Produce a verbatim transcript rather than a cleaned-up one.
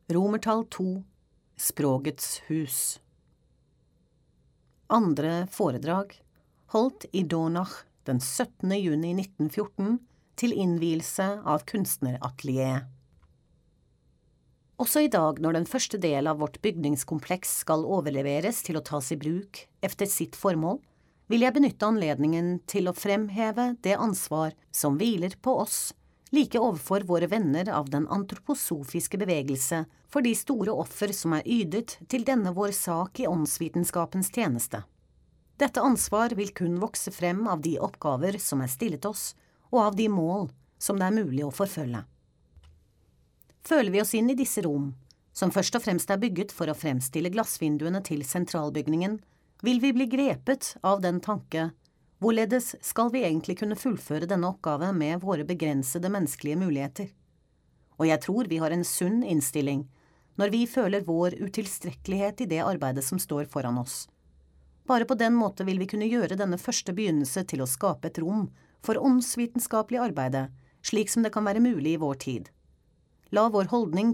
Romertall to, Språkets hus. Andre foredrag, holdt i Dornach den syttende juni nitten fjorten til innvielse av kunstneratelier. Også i dag, når den første del av vårt bygningskompleks skal overleveres til å tas i bruk efter sitt formål, vil jeg benytte anledningen til å fremheve det ansvar som hviler på oss, like overfor våre venner av den antroposofiske bevegelse for de store offer som er ydet til denne vår sak i åndsvitenskapens tjeneste. Dette ansvar vil kun vokse frem av de oppgaver som er stillet oss, og av de mål som det er mulig å forfølge. Føler vi oss inn i disse rom, som først og fremst er bygget for å fremstille glassvinduene til sentralbygningen, vil vi bli grepet av den tanke: hvorledes skal vi egentlig kunne fullføre denne oppgave med våre begrensede menneskelige muligheter? Og jeg tror vi har en sunn innstilling når vi føler vår utilstrekkelighet i det arbeidet som står foran oss. Bare på den måte vil vi kunne gjøre denne første begynnelse til å skape et rom for åndsvitenskapelig arbeide, slik som det kan være mulig i vår tid. La vår holdning